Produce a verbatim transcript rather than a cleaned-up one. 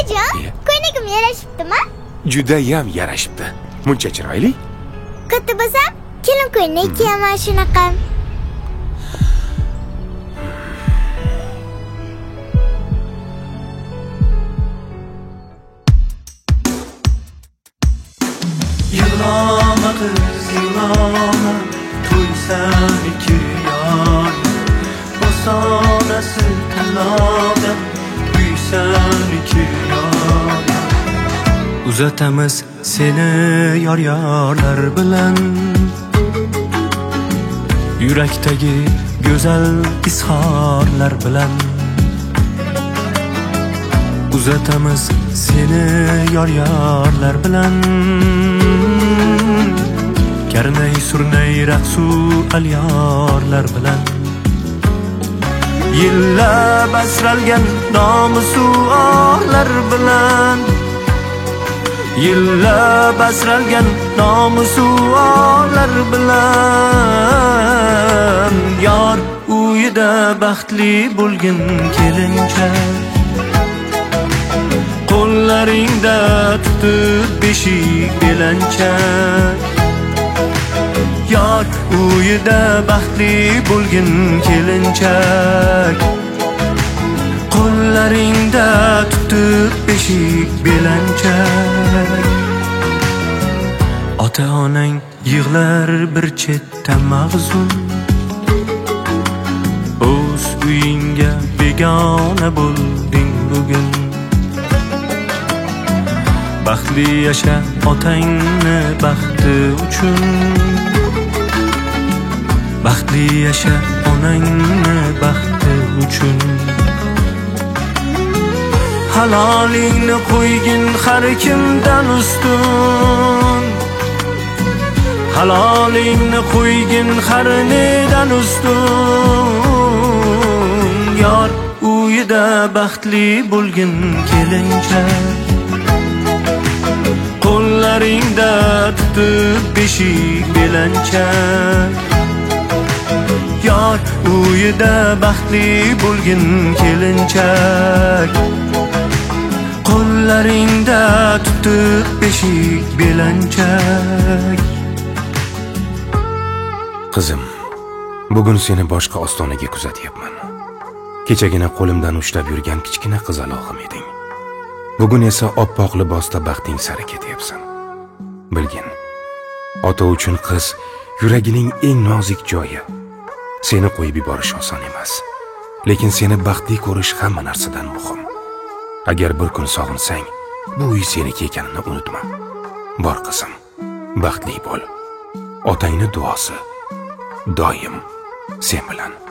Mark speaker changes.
Speaker 1: Otajon, ko'ylagim yarashibdimi?
Speaker 2: Juda ham yarashibdi. Muncha chiroyli.
Speaker 1: Katta bo'lsam, kelin ko'ylak kiyaman shunaqa.
Speaker 3: Yıllama kız yıllama, to'ysan ikki yon. Bosonasi tanlodan, uysan ikki yon. Uzatamiz seni yor-yorlar bilan, yurakdagi go'zal izhorlar bilan. Uzatamiz seni yor-yorlar bilan, karnay surnay raqsu alyorlar bilan. Yillab asralgan nomusu ohlar bilan, yillab asralgan nomusu ohlar bilan. Yor uyida baxtli bo'lgin kelinchak, qo'llaringda tutib beshik belanchak. Yor uyida baxtli bo'lgin kelinchak, qo'llaringda tutib beshik belanchak. Ota-onang yig'lar bir chetda mag'zun, o'z uyingga begona bo'lding bugun. Baxtli yasha otangni baxti uchun, baxtli yasha onangni baxti uchun. Halolingni qo'ygin har kimdan ustun, halolingni qo'ygin har nedan ustun. Yor uyida baxtli bo'lgin kelinchak, qo'llaringda tutib beshik belanchak. Yor uyida baxtli bo'lgin kelinchak, qo'llaringda tutib beshik belanchak.
Speaker 2: Qizim, bugun seni boshqa ostonaga kuzatyapman. Kechagina qo'limdan ushlab yurgan kichkina qizalog'im eding. Bugun esa oppoq libosda baxting sari ketyapsan. Bilgin, ota uchun qiz yuragining eng nozik joyi. Seni qo'yib yuborish oson emas, lekin seni baxtli ko'rish hamma narsadan muhim. Agar bir kun sog'insang, bu uy seniki ekanini unutma. Bor qizim, baxtli bo'l. Otangning duosi doim sen bilan.